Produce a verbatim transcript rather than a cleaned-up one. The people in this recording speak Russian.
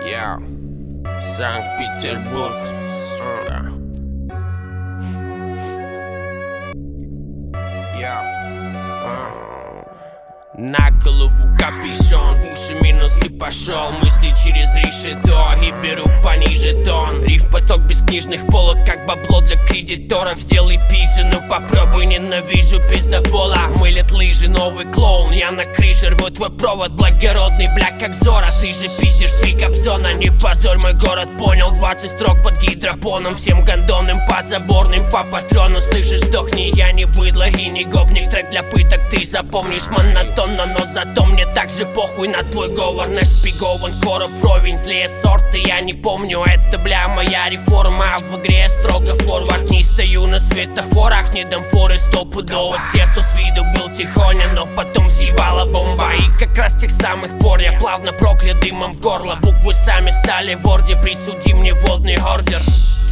Я Санкт-Петербург, сука. Я на голову капюшон, в уши минус и пошел. Мысли через решето и беру пониже тон. Риф поток без книжных полок, как бабло для кредиторов. Сделай пизжу, ну попробуй, ненавижу пиздобола. Мылят лыжи, новый клоун, я на крыше рву твой провод. Благородный, бля, как Зора, ты же пиздишь с Кобзона. Не позорь мой город, понял, двадцать строк под гидропоном. Всем гондонным, подзаборным, по патрону. Слышишь, сдохни, я не быдло и не гопник. Трек для пыток ты запомнишь монотонно, но зато мне так же похуй на твой говор. Нашпигован короб вровень, злее сорты, я не помню. Это, бля, моя реформа, а в игре строго форвард. Не стою на светофорах, не дам форы стопудово. С детства с виду был тихоня, но потом съебала бомба. И как раз с тех самых пор я плавно проклят дымом в горло. Буквы сами стали в орде, присуди мне водный ордер.